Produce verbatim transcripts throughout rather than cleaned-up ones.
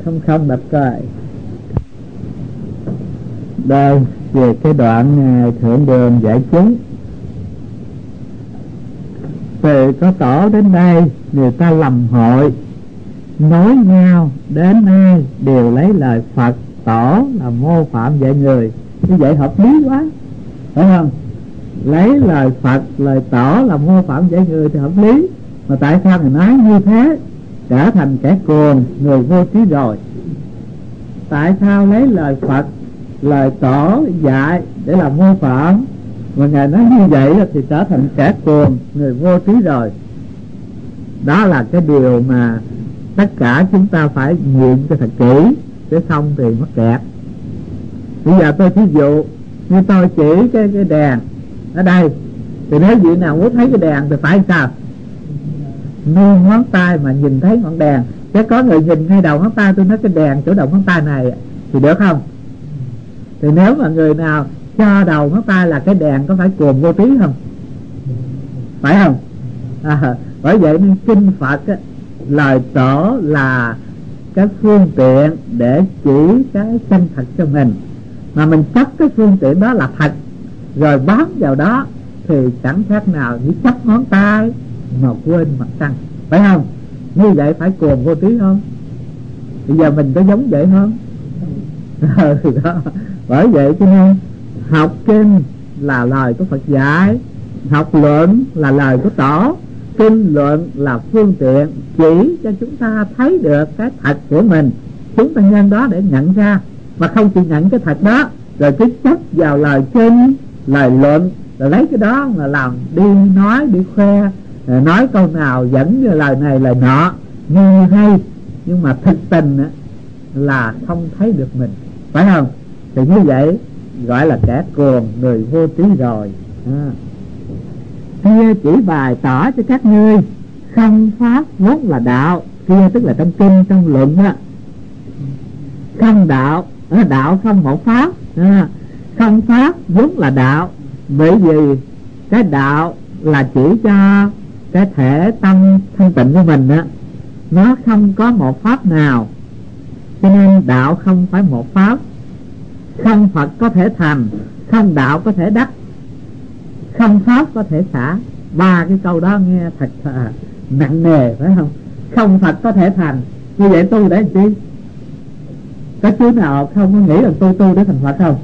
không không đọc coi. Đây về cái đoạn Thượng Đường giải chứng. Từ có tổ đến đây người ta lầm hội, nói nhau đến ai đều lấy lời Phật tổ là mô phạm dạy người. Như vậy hợp lý quá, phải không? Lấy lời Phật, lời tổ là mô phạm dạy người thì hợp lý. Mà tại sao người nói như thế? Trở thành kẻ cuồng, người vô trí rồi. Tại sao lấy lời Phật, lời tổ dạy để làm mô phạm, mà Ngài nói như vậy thì trở thành kẻ cuồng, người vô trí rồi. Đó là cái điều mà tất cả chúng ta phải nghiệm cho thật kỹ, để không thì mắc kẹt. Bây giờ tôi thí dụ như tôi chỉ cái, cái đèn ở đây, thì nếu vị nào muốn thấy cái đèn thì phải sao? Nuôi ngón tay mà nhìn thấy ngọn đèn. Chứ có người nhìn ngay đầu ngón tay, tôi nói cái đèn chỗ đầu ngón tay này thì được không? Thì nếu mà người nào cho đầu ngón tay là cái đèn, có phải cuồng vô trí không? Phải không? À, bởi vậy nên kinh Phật á, lời tổ là cái phương tiện để chỉ cái chân thật cho mình. Mà mình chấp cái phương tiện đó là thật, rồi bám vào đó thì chẳng khác nào như chấp ngón tay mà quên mặt trăng, phải không? Như vậy phải cuồng vô trí không? Bây giờ mình có giống vậy không? Đó. Bởi vậy cho nên học kinh là lời của Phật dạy, học luận là lời của tổ. Kinh luận là phương tiện chỉ cho chúng ta thấy được cái thật của mình. Chúng ta nhân đó để nhận ra, mà không chỉ nhận cái thật đó rồi cứ chấp vào lời kinh, lời luận, rồi lấy cái đó mà làm đi nói, đi khoe, rồi nói câu nào dẫn như lời này lời nọ như hay, nhưng mà thực tình á, là không thấy được mình, phải không? Thì như vậy gọi là kẻ cuồng, người vô trí rồi. À. Kia chỉ bày tỏ cho các ngươi không pháp vốn là đạo. Kia tức là trong kinh, trong luận á. Không đạo, à, đạo không một pháp, à, không pháp vốn là đạo. Bởi vì cái đạo là chỉ cho cái thể tâm thanh tịnh của mình á, nó không có một pháp nào, cho nên đạo không phải một pháp. Không Phật có thể thành, không đạo có thể đắc, không pháp có thể xả. Ba cái câu đó nghe thật à, nặng nề, phải không? Không Phật có thể thành, như vậy tu để làm chi? Có chú nào không có nghĩ là tu tu để thành Phật không?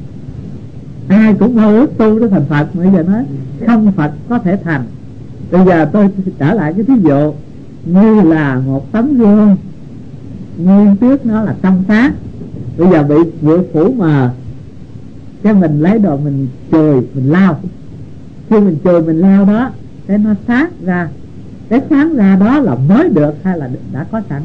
Ai cũng mơ ước tu để thành Phật. Bây giờ nói không Phật có thể thành. Bây giờ tôi trở lại cái thí dụ như là một tấm gương nguyên trước nó là trong sáng, bây giờ bị bụi phủ mờ, cái mình lấy đồ mình chùi, mình lau. Khi mình chùi mình lau đó, cái nó sáng ra. Cái sáng ra đó là mới được hay là đã có sẵn?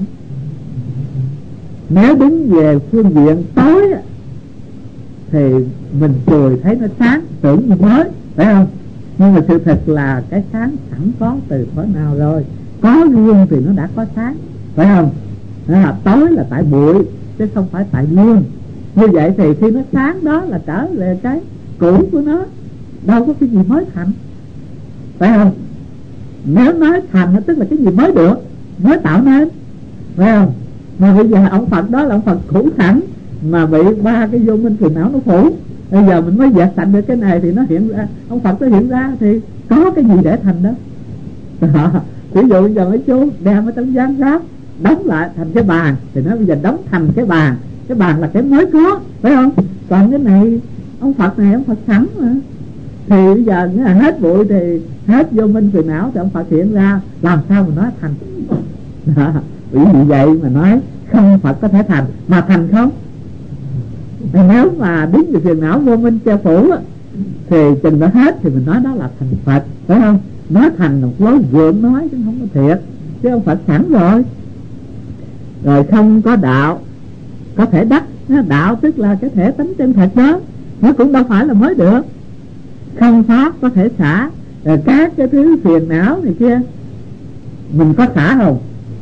Nếu đứng về phương diện tối thì mình chùi thấy nó sáng, tưởng như mới, phải không? Nhưng mà sự thật là cái sáng sẵn có từ thuở nào rồi. Có gương thì nó đã có sáng, phải không? À, tối là tại bụi chứ không phải tại gương. Như vậy thì khi nó sáng đó là trở về cái cũ của nó, đâu có cái gì mới thành, phải không? Nếu nói thành nó tức là cái gì mới được, mới tạo nên, phải không? Mà bây giờ ông Phật đó là ông Phật cũ sẵn, mà bị ba cái vô minh phiền não nó phủ. Bây giờ mình mới dẹp sạch được cái này thì nó hiện ra, ông Phật nó hiện ra thì có cái gì để thành đó. Ví dụ bây giờ mấy chú đem cái tấm gián ráp đóng lại thành cái bàn, thì nó bây giờ đóng thành cái bàn. Cái bàn là cái mới có, phải không? Còn cái này ông Phật này ông Phật sẵn mà. Thì bây giờ nghĩa là hết bụi thì hết vô minh phiền não thì ông Phật hiện ra, làm sao mà nói thành? Vì vậy mà nói không Phật có thể thành, mà thành không? Nếu mà đứng về phiền não vô minh che phủ thì chừng đã hết thì mình nói đó là thành Phật, phải không? Nói thành một lối gượng nói chứ không có thiệt, chứ ông Phật sẵn rồi. Rồi không có đạo có thể đắc. Đạo tức là cái thể tánh chân thật đó, nó cũng đâu phải là mới được. Không pháp có thể xả. Rồi các cái thứ phiền não này kia mình có xả không?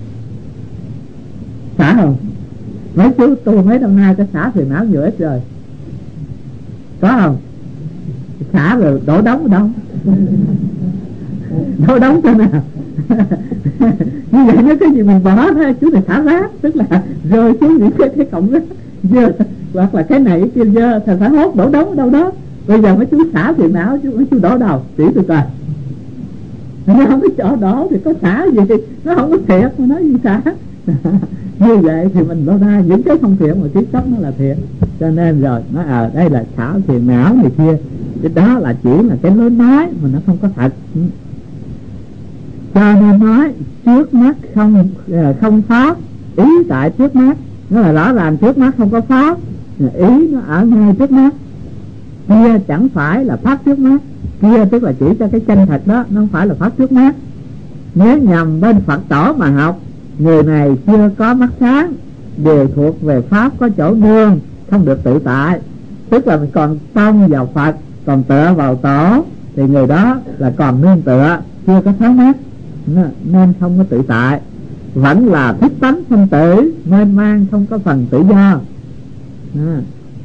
Xả không? Mấy chú tu mấy năm nay cái xả phiền não nhiều ít rồi, có không? Xả rồi đổ đóng ở đâu? đâu đóng cho nào. Như vậy nếu cái gì mình bỏ thôi, chú này xả rác, tức là rơi xuống những cái, cái cọng rác dơ, hoặc là cái này cái kia dơ, thành phải hốt đổ đóng đâu đó. Bây giờ mấy chú xả phiền não, chú mấy chú đổ đâu chỉ tôi coi. Nó không có chỗ đổ thì có xả gì, nó không có thiệt mà nói gì xả. Như vậy thì mình lo ra những cái không thiện mà trí chấp nó là thiện. Cho nên rồi nó ở đây là xả phiền não này kia, cái đó là chỉ là cái lối nói mà nó không có thật. Cho nên nói trước mắt không không pháp, ý tại trước mắt, nó là rõ ràng trước mắt không có pháp, ý nó ở ngay trước mắt. Kia chẳng phải là pháp trước mắt, kia tức là chỉ cho cái chân thật đó, nó không phải là pháp trước mắt. Nếu nhằm bên Phật tổ mà học, người này chưa có mắt sáng, đều thuộc về pháp có chỗ nương, không được tự tại. Tức là mình còn tông vào Phật, còn tựa vào tổ, thì người đó là còn nương tựa, chưa có sáng mắt, nên không có tự tại. Vẫn là thức tánh không tử, mênh mang không có phần tự do. À.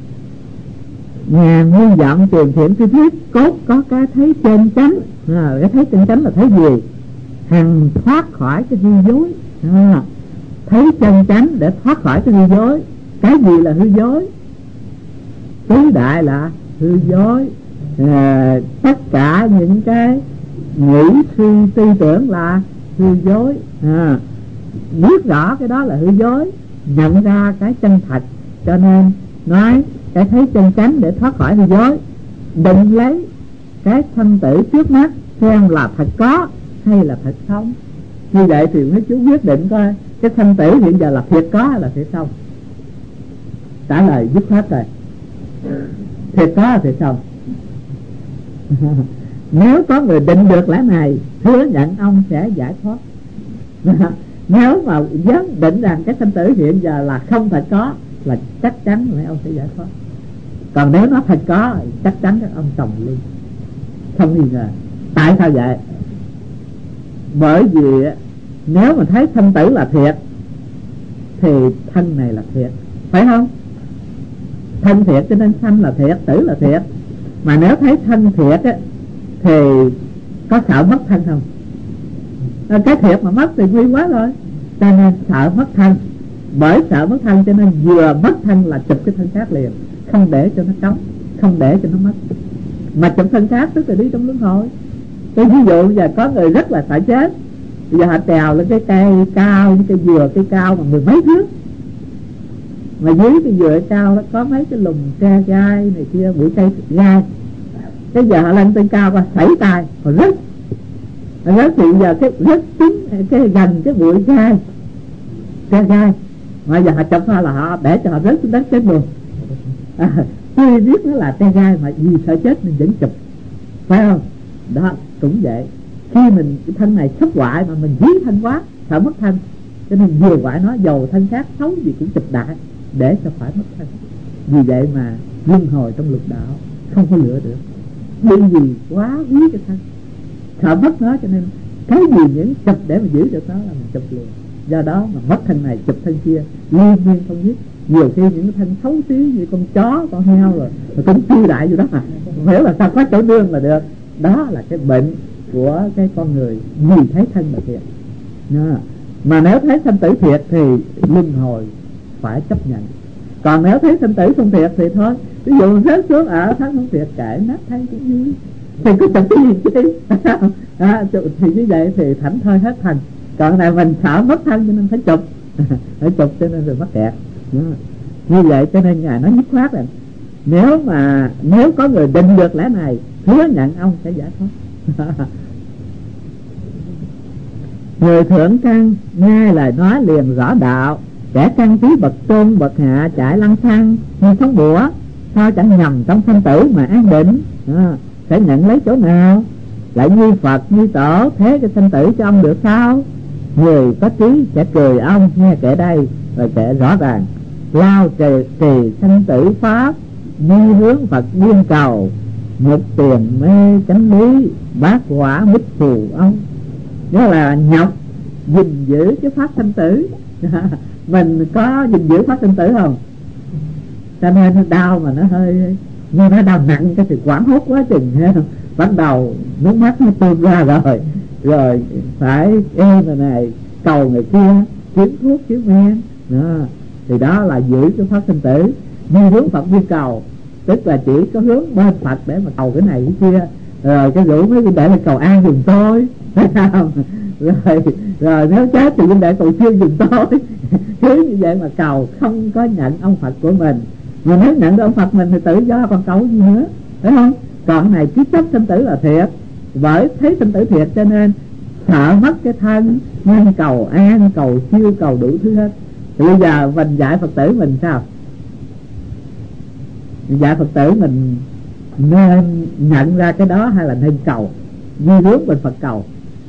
Ngàn nguyên vọng truyền thiện tri thuyết, cốt có cái thấy chân chánh. À, cái thấy chân chánh là thấy gì? Hằng thoát khỏi cái hư dối. À, thấy chân chánh để thoát khỏi cái hư dối. Cái gì là hư dối? Tứ đại là hư dối. À, tất cả những cái nghĩ suy tư tưởng là hư dối. À, biết rõ cái đó là hư dối, nhận ra cái chân thật, cho nên nói cái thấy chân chánh để thoát khỏi hư dối. Định lấy cái sanh tử trước mắt xem là thật có hay là thật không. Như vậy thì mấy chú quyết định coi cái sanh tử hiện giờ là thiệt có hay là thiệt không. Trả lời dứt khoát rồi, thiệt có hay thiệt không. Nếu có người định được lẽ này, hứa nhận ông sẽ giải thoát. Nếu mà dám định rằng cái sanh tử hiện giờ là không thật có, là chắc chắn là ông sẽ giải thoát. Còn nếu nó thật có, chắc chắn các ông chồng luôn, không nghi ngờ. Tại sao vậy? Bởi vì nếu mà thấy sanh tử là thiệt, thì thân này là thiệt, phải không? Thân thiệt cho nên sanh là thiệt, tử là thiệt. Mà nếu thấy thân thiệt á, thì có sợ mất thân không? Cái thiệt mà mất thì nguy quá rồi, cho nên sợ mất thân. Bởi sợ mất thân cho nên vừa mất thân là chụp cái thân khác liền, không để cho nó trống, không để cho nó mất. Mà chụp thân khác tức là đi trong luân hồi. Tôi ví dụ giờ có người rất là sợ chết, bây giờ họ trèo lên cái cây cao, cái cây dừa cây cao mà mười mấy thước, mà dưới cái dừa cao đó có mấy cái lùm tre gai này kia, bụi cây gai. Cái giờ họ lên trên cao và sảy tay, họ rớt, họ rớt thì giờ cái rớt chính cái gần cái bụi gai, tre gai. Mà giờ họ chụp ra là họ để cho họ rớt xuống đất chết luôn. À, tuy biết nó là tre gai mà vì sợ chết mình vẫn chụp, phải không? Đó cũng vậy. Khi mình cái thân này sắp hoại mà mình dí thân quá, sợ mất thân, cho nên vừa hoại nó, dầu thân khác xấu gì cũng chụp đại để cho phải mất thân. Vì vậy mà luân hồi trong lục đạo không có lựa được, bởi vì quá quý cái thân, sợ mất nó, cho nên cái gì những chụp để mà giữ được nó là mình chụp liền. Do đó mà mất thân này chụp thân kia liên miên không dứt. Nhiều khi những cái thân xấu xí như con chó, con heo rồi, rồi cũng chui đại vô đó mà không hiểu là sao có chỗ nương là được. Đó là cái bệnh của cái con người, vì thấy thân là thiệt. Đó. Mà nếu thấy sanh tử thiệt thì luân hồi phải chấp nhận. Còn nếu thấy sanh tử không thiệt thì thôi, ví dụ rớt xuống ở thân không thiệt, kệ nát thân cũng vui, thì có chụp cái gì chứ. À, thì như vậy thì thảnh thơi hết thân. Còn này mình sợ mất thân cho nên phải chụp, phải chụp cho nên rồi mắc kẹt. Đó. Như vậy cho nên Ngài nói dứt khoát là nếu mà nếu có người định được lẽ này, hứa nhận ông sẽ giải thoát. Người thượng căn nghe lời nói liền rõ đạo, kẻ căn trí bậc tôn bậc hạ chạy lăng xăng như sóng bủa, sao chẳng nhầm trong sanh tử mà an định. À, sẽ nhận lấy chỗ nào? Lại như Phật như tổ thế cái sanh tử cho ông được sao? Người có trí sẽ cười ông, nghe kể đây rồi kể rõ ràng. Lao trì, trì sanh tử pháp, như hướng Phật biên cầu, một tiền mê chánh lý, bát quả mít phù ông. Đó là nhọc gìn giữ cái pháp sanh tử. Mình có gìn giữ pháp sanh tử không? Cho nên nó đau mà nó hơi, như nó đau nặng cái thì quảng hốt quá chừng, phải bắt đầu nước mắt nó tuôn ra rồi, rồi phải ê người này cầu người kia, kiếm thuốc kiếm men đó. Thì đó là giữ cái pháp sinh tử như hướng Phật đi cầu, tức là chỉ có hướng bên Phật để mà cầu cái này cái kia, rồi cái rủ mấy huynh đệ là cầu an giùm tôi, thấy không? Rồi rồi nếu chết thì huynh đệ cầu siêu giùm tôi. Cứ như vậy mà cầu, không có nhận ông Phật của mình. Mà nếu nhận được ông Phật mình thì tự do, còn cầu gì nữa, thấy không? Còn cái này cứ chấp sinh tử là thiệt, bởi thấy sinh tử thiệt cho nên sợ mất cái thân nên cầu an, cầu siêu, cầu đủ thứ hết. Thì bây giờ mình dạy Phật tử mình sao? Mình dạy Phật tử mình nên nhận ra cái đó hay là nên cầu như hướng bên Phật cầu?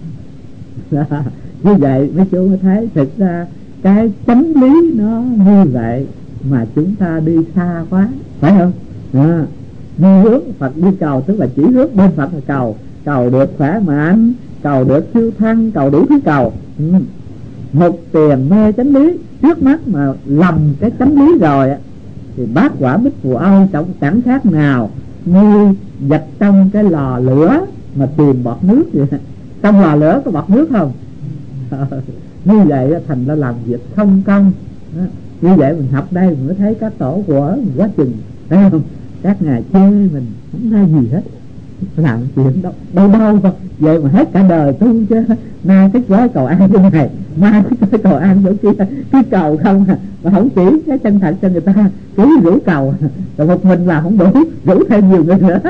Như vậy mấy chú mới thấy thực ra cái chánh lý nó như vậy mà chúng ta đi xa quá, phải không? À, như hướng Phật đi cầu tức là chỉ hướng bên Phật là cầu, cầu được khỏe mạnh, cầu được siêu thăng, cầu đủ thứ cầu. Ừ. Một tiền mê chánh lý, trước mắt mà lầm cái chánh lý rồi thì bát quả bích phù Âu chẳng, chẳng khác nào như vạch trong cái lò lửa mà tìm bọt nước vậy. Trong lò lửa có bọt nước không? Như vậy thành ra làm việc không công đó. Như vậy mình học đây mình mới thấy các tổ của mình quá chừng, thấy không? Các ngài chê mình không ra gì hết, làm chuyện đâu đâu đâu không? Vậy mà hết cả đời tu chứ, nay cái gói cầu an chỗ này, mai cái gói cầu an chỗ kia, cứ cầu không à, mà không chỉ cái chân thật cho người ta, cứ rủ cầu, rồi một mình là không đủ, rủ thêm nhiều người nữa.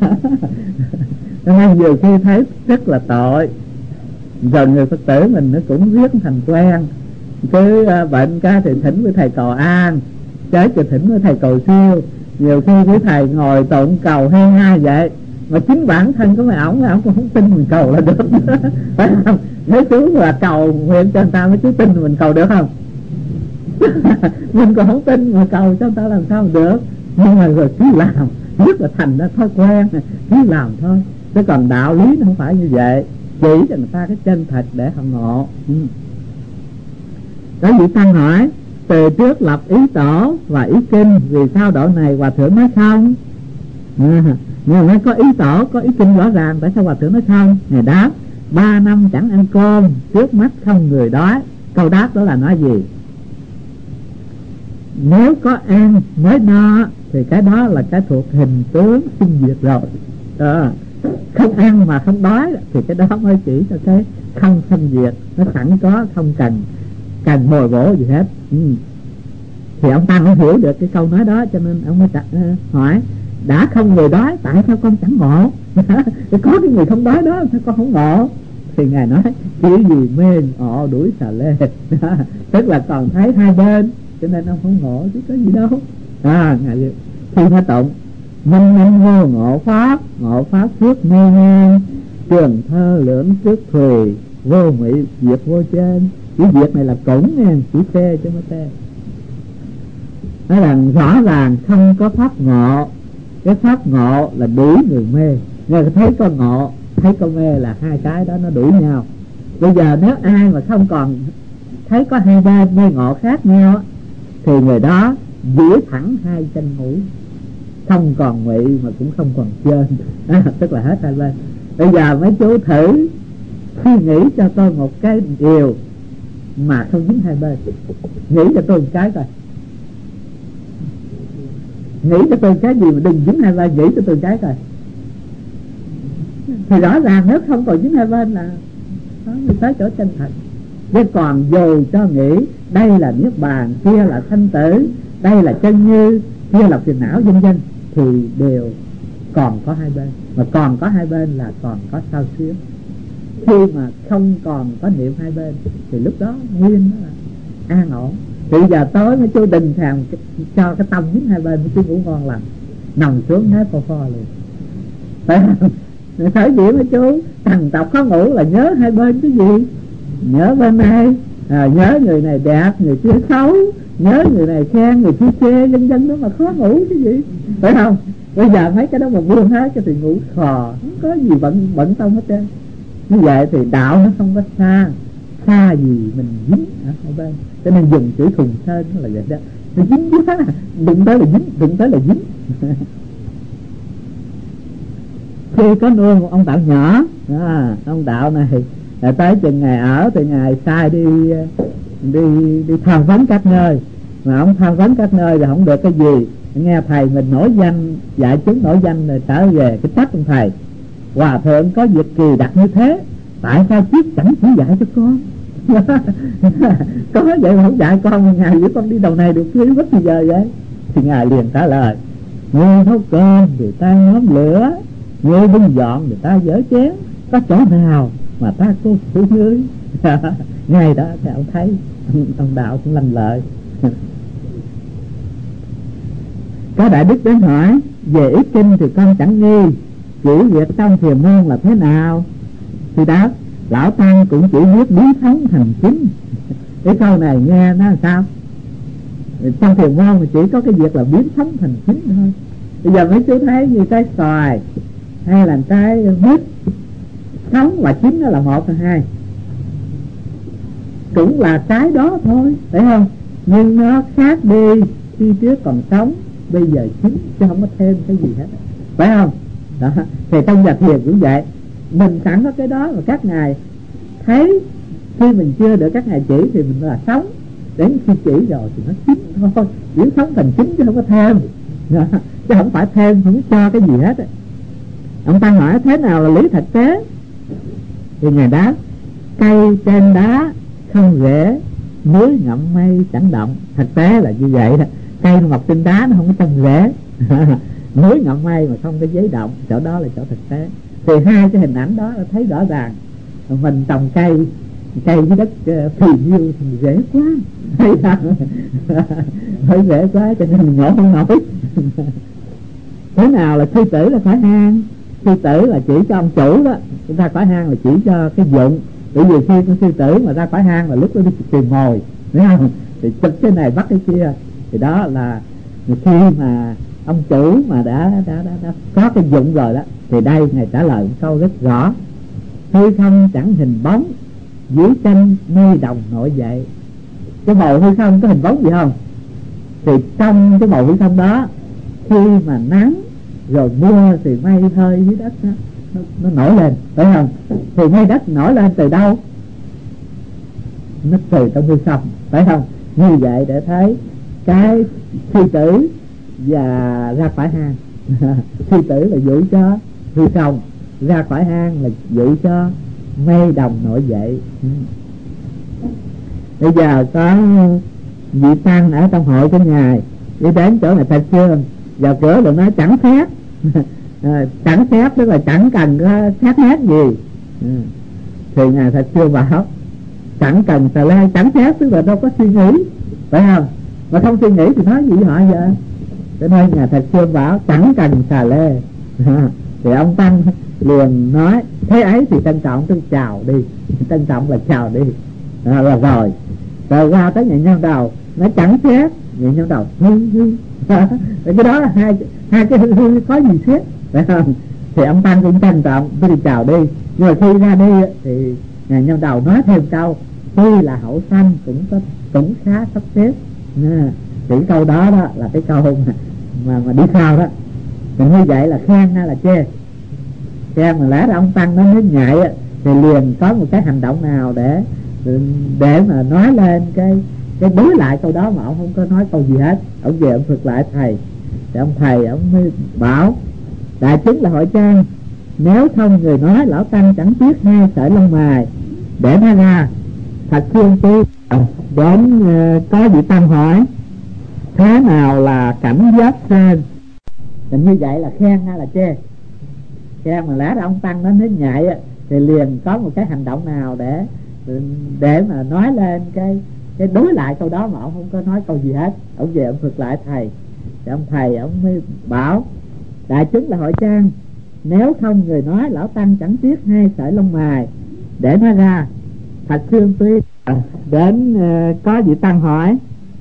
Nên nhiều khi thấy rất là tội. Rồi người Phật tử mình nó cũng viết thành quen, cứ uh, bệnh ca thì thỉnh với thầy cầu an, chết thì thỉnh với thầy cầu siêu. Nhiều khi với thầy ngồi tụng cầu hai hai vậy, mà chính bản thân của mấy ổng, mấy ổng cũng không tin mình cầu là được. Phải không? Nếu chú là cầu nguyện cho người ta mấy chú tin mình cầu được không? Mình còn không tin mà cầu cho người ta làm sao được. Nhưng mà rồi cứ làm, rất là thành ra thói quen, cứ làm thôi. Chứ còn đạo lý nó không phải như vậy, chỉ cho người ta cái chân thật để họ ngộ. Ừ. Có vị tăng hỏi, từ trước lập ý tổ và ý kinh, vì sao độ này hòa thượng nói không? À, nhưng mà có ý tổ, có ý kinh rõ ràng, tại sao hòa thượng nói không? Ngài đáp, ba năm chẳng ăn cơm, trước mắt không người đói. Câu đáp đó là nói gì? Nếu có ăn mới no thì cái đó là cái thuộc hình tướng sinh diệt rồi. À, không ăn mà không đói thì cái đó mới chỉ cho cái không sinh diệt, nó sẵn có, không cần cần bồi bổ gì hết. Ừ. Thì ông ta không hiểu được cái câu nói đó, cho nên ông mới đặt, uh, hỏi đã không người đói tại sao con chẳng ngộ? Có cái người không đói đó sao con không ngộ? Thì ngài nói chỉ vì mê ngộ đuổi xà lê. Tức là còn thấy hai bên cho nên ông không ngộ chứ có gì đâu. À, ngài khi phải tụng minh minh vô ngộ pháp, ngộ pháp phước mê ngang, trường thơ lưỡng trước thùy, vô mỹ diệt vô trên. Chữ diệt này là cổng nha, chữ xe chứ không có xe. Nói rằng rõ ràng không có pháp ngộ. Cái pháp ngộ là đuổi người mê. Người thấy con ngộ, thấy con mê là hai cái đó nó đuổi nhau. Bây giờ nếu ai mà không còn thấy có hai bên mê ngộ khác nhau thì người đó giữ thẳng hai chân ngủ, không còn ngụy mà cũng không còn trên. À, tức là hết hai bên. Bây giờ mấy chú thử suy nghĩ cho tôi một cái điều mà không dính hai bên. Nghĩ cho tôi một cái coi. Nghĩ cho tôi cái gì mà đừng dính hai bên, nghĩ cho tôi cái coi. Thì rõ ràng nếu không còn dính hai bên là đó mới tới chỗ chân thật. Chứ còn dù cho nghĩ đây là niết bàn, kia là thanh tử, đây là chân như, kia là phiền não vân vân, thì đều còn có hai bên. Mà còn có hai bên là còn có sao xuyến. Khi mà không còn có niệm hai bên thì lúc đó nguyên đó là an ổn. Thì giờ tối mấy chú đình thèm cho cái tâm dính hai bên, mấy chú ngủ ngon lành, nằm xuống hết phò phò liền. Phải không? Sở dĩ mấy chú thằng tộc khó ngủ là nhớ hai bên cái gì? Nhớ bên này, à, nhớ người này đẹp, người kia xấu, nhớ người này khen, người kia chê, vân vân đó mà khó ngủ cái gì? Phải không? Bây giờ mấy cái đó mà buông hết cho thì ngủ khò, không có gì bận bận tâm hết trơn. Như vậy thì đạo nó không có xa, xa gì mình dính ở hai bên. Cho nên dùng chữ thùng sơn là vậy đó. Nó dính quá, đụng tới là dính, đụng tới là dính. khi có nuôi một ông đạo nhỏ à, ông đạo này là tới chừng ngày ở thì ngày sai đi đi đi tham vấn các nơi, mà ông tham vấn các nơi là không được cái gì, nghe thầy mình nổi danh dạy chúng nổi danh rồi trở về cái trách ông thầy: hòa thượng có việc kỳ đặc như thế, tại sao chiếc chẳng chỉ dạy cho con? Có vậy mà không dạy con, ngài với con đi đầu này được chứ bất kỳ giờ vậy? Thì ngài liền trả lời: người nấu cơm người ta nhóm lửa, người bưng dọn người ta dỡ chén, có chỗ nào mà ta cô phụ ngươi? Ngày đó thì ông thấy ông, ông đạo cũng lanh lợi. Có đại đức đến hỏi: về ý kinh thì con chẳng nghi, chỉ việc trong thiền môn là thế nào? Thì đáp: lão tăng cũng chỉ biết biến thống thành chính. Cái câu này nghe nó là sao? Trong thiền môn thì chỉ có cái việc là biến thống thành chính thôi. Bây giờ mấy chú thấy như trái xoài hay là trái mít, sống và chín nó là một hay hai, cũng là cái đó thôi, phải không? Nhưng nó khác đi, khi trước còn sống bây giờ chín, chứ không có thêm cái gì hết, phải không? Đó. Thì trong nhà thiền cũng vậy, mình sẵn có cái đó mà các ngài thấy, khi mình chưa được các ngài chỉ thì mình là sống, đến khi chỉ rồi thì nó chín thôi, biến sống thành chín chứ không có thêm. Đó. Chứ không phải thêm, không cho cái gì hết. Ông ta hỏi thế nào là lý thực tế, thì ngài đáp: cây trên đá không rễ, núi ngậm mây chẳng động. Thực tế là như vậy đó, cây mọc trên đá nó không có trong rễ, núi ngậm mây mà không có giấy động, chỗ đó là chỗ thực tế. Thì hai cái hình ảnh đó là thấy rõ ràng. Mình trồng cây, cây với đất phì nhiêu thì dễ quá, hay sao? Hơi dễ quá cho nên mình nhổ không nổi. Thế nào là sư tử là khỏi hang? Sư tử là chỉ cho ông chủ đó, chúng ta khỏi hang là chỉ cho cái dụng. Bởi vì khi con sư tử mà ra khỏi hang là lúc đó đi tìm mồi, thấy không? Thì chụp cái này bắt cái kia, thì đó là khi mà ông chủ mà đã đã, đã, đã có cái dụng rồi đó. Thì đây ngài trả lời một câu rất rõ: hư không chẳng hình bóng, dưới chân mây đồng nổi dậy. Cái bầu hư không có hình bóng gì không? Thì trong cái bầu hư không đó, khi mà nắng rồi mưa thì mây hơi dưới đất đó, nó, nó nổi lên, phải không? Thì mây đất nổi lên từ đâu? Nó từ trong hư không, phải không? Như vậy để thấy cái sư tử và ra khỏi hang. Sư tử là dụ cho hư không, ra khỏi hang là dụ cho mây đồng nổi dậy. Bây giờ có vị tăng ở trong hội của ngài đi đến chỗ này Thạch Sương, vào cửa rồi nói chẳng phép. Chẳng phép tức là chẳng cần có phép hết gì. Thì ngài Thạch Sương bảo chẳng cần tà lê, chẳng phép tức là đâu có suy nghĩ, phải không? Mà không suy nghĩ thì nói gì họ vậy? Cho nên ngài Thạch Sương bảo chẳng cần xà lê. Thì ông tăng liền nói thế ấy thì trân trọng, tôi chào đi, trân trọng là chào đi, à, là rồi. Rồi qua tới nhà nhân đầu nó chẳng xét, nhà nhân đầu hư hư. Cái đó là hai hai cái hư hư có gì xét, phải không? Thì ông tăng cũng trân trọng, tôi đi chào đi. Nhưng mà khi ra đi thì nhà nhân đầu nói thêm câu: tuy là hậu sanh cũng có cũng khá sắp xếp. À, thì câu đó đó là cái câu mà mà, mà đi sau đó. Thì như vậy là khen hay là chê? Khen. Mà lẽ ra ông tăng nó nếu ngại thì liền có một cái hành động nào để để mà nói lên cái cái đối lại câu đó, mà ông không có nói câu gì hết. Ông về ông thực lại thầy, thì ông thầy ông mới bảo: đại chúng là hội trang, nếu không người nói lão tăng chẳng tiếc hai sợi lông mày để nó ra. Thật thương tôi đến uh, có vị tăng hỏi thế nào là cảnh giác sơn? Thì như vậy là khen hay là chê? Khen. Mà lẽ ra ông tăng nó nếu ngại thì liền có một cái hành động nào để để mà nói lên cái cái đối lại câu đó, mà ông không có nói câu gì hết. Ông về ông thực lại thầy, thì ông thầy ông mới bảo: đại chúng là hội trang, nếu không người nói lão tăng chẳng tiếc hai sợi lông mày để nó ra. Thật thương tuy đến uh, có vị tăng hỏi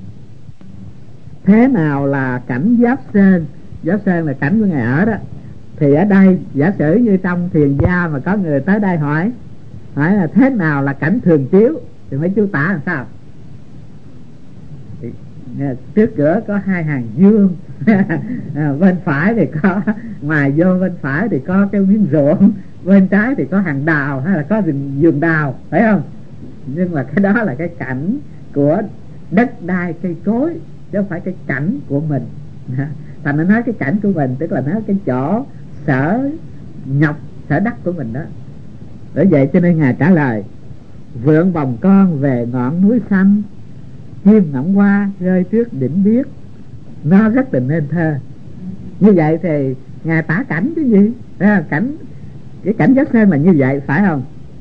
thế nào là cảnh giáp sơn? Giáp sơn là cảnh của ngài ở đó. Thì ở đây giả sử như trong thiền gia mà có người tới đây hỏi hỏi là thế nào là cảnh thường chiếu, thì mấy chú tả làm sao? Thì trước cửa có hai hàng dương à, bên phải thì có, ngoài vô bên phải thì có cái miếng ruộng, bên trái thì có hàng đào hay là có rừng vườn đào, phải không? Nhưng mà cái đó là cái cảnh của đất đai cây cối, chứ không phải cái cảnh của mình. Thành nó nói cái cảnh của mình tức là nói cái chỗ sở nhọc, sở đắc của mình đó. Bởi vậy cho nên Ngài trả lời: vượn bồng con về ngọn núi xanh, chim ngỗng hoa rơi trước đỉnh biếc. Nó rất là nên thơ. Như vậy thì Ngài tả cảnh cái gì? À, cảnh cái cảnh Giác Sơn là như vậy, phải không?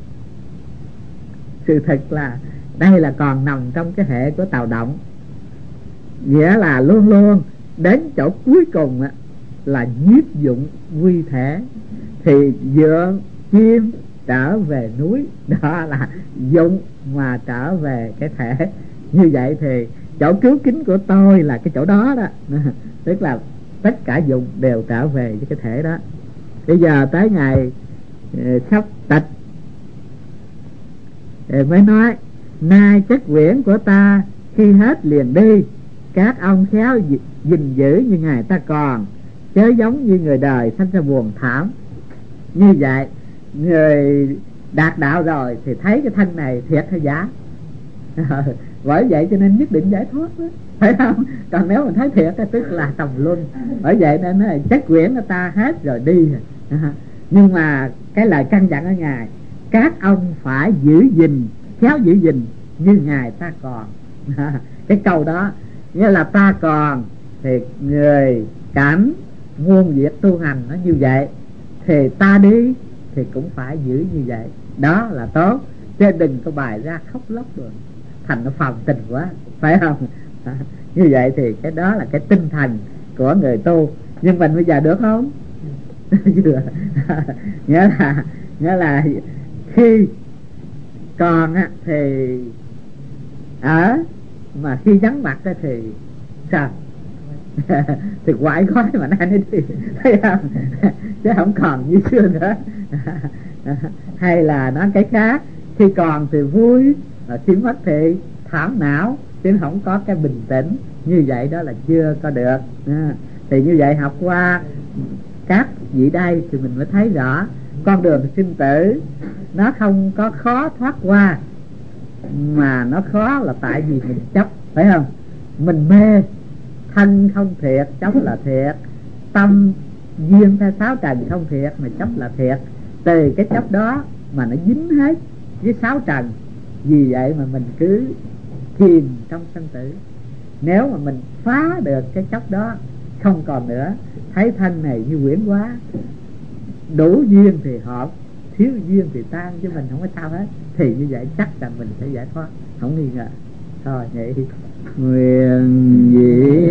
Sự thật là đây là còn nằm trong cái hệ của Tào Động, nghĩa là luôn luôn đến chỗ cuối cùng á, là nhiếp dụng quy thể, thì vượn chim trở về núi, đó là dụng mà trở về cái thể. Như vậy thì chỗ cứu kính của tôi là cái chỗ đó đó tức là tất cả dụng đều trở về với cái thể đó. Bây giờ tới ngày sắp tịch thì mới nói: nay chất quyển của ta khi hết liền đi, các ông khéo gìn giữ như ngày ta còn, chớ giống như người đời sanh ra buồn thảm. Như vậy người đạt đạo rồi thì thấy cái thân này thiệt hay giả bởi vậy cho nên nhất định giải thoát đó, phải không? Còn nếu mình thấy thiệt thì tức là tầm luân. Bởi vậy nên nói chất quyển của ta hết rồi đi. Nhưng mà cái lời căn dặn ở Ngài: các ông phải giữ gìn, khéo giữ gìn như Ngài ta còn. Cái câu đó nghĩa là ta còn thì người cảnh muôn việc tu hành nó như vậy, thì ta đi thì cũng phải giữ như vậy. Đó là tốt, chứ đừng có bài ra khóc lóc được, thành nó phòng tình quá, phải không? Như vậy thì cái đó là cái tinh thần của người tu. Nhưng mình bây giờ được không? Chưa. nghĩa là nghĩa là khi còn á thì ở, mà khi vắng mặt á thì sao? Thì quải khói mà nay nó đi, thấy không? Chứ không còn như xưa nữa. Hay là nói cái khác, khi còn thì vui, mà khi mất thì thảm não, chứ không có cái bình tĩnh. Như vậy đó là chưa có được. Thì như vậy học qua các vị đây thì mình mới thấy rõ con đường sinh tử nó không có khó thoát qua, mà nó khó là tại vì mình chấp, phải không? Mình mê thân không thiệt, chấp là thiệt. Tâm duyên theo sáu trần không thiệt, mà chấp là thiệt. Từ cái chấp đó mà nó dính hết với sáu trần. Vì vậy mà mình cứ chìm trong sanh tử. Nếu mà mình phá được cái chấp đó, không còn nữa, thấy thân này như quyển quá, đủ duyên thì hợp, thiếu duyên thì tan, chứ mình không có sao hết, thì như vậy chắc là mình sẽ giải thoát, không nghi ngờ. Thôi vậy nguyện vị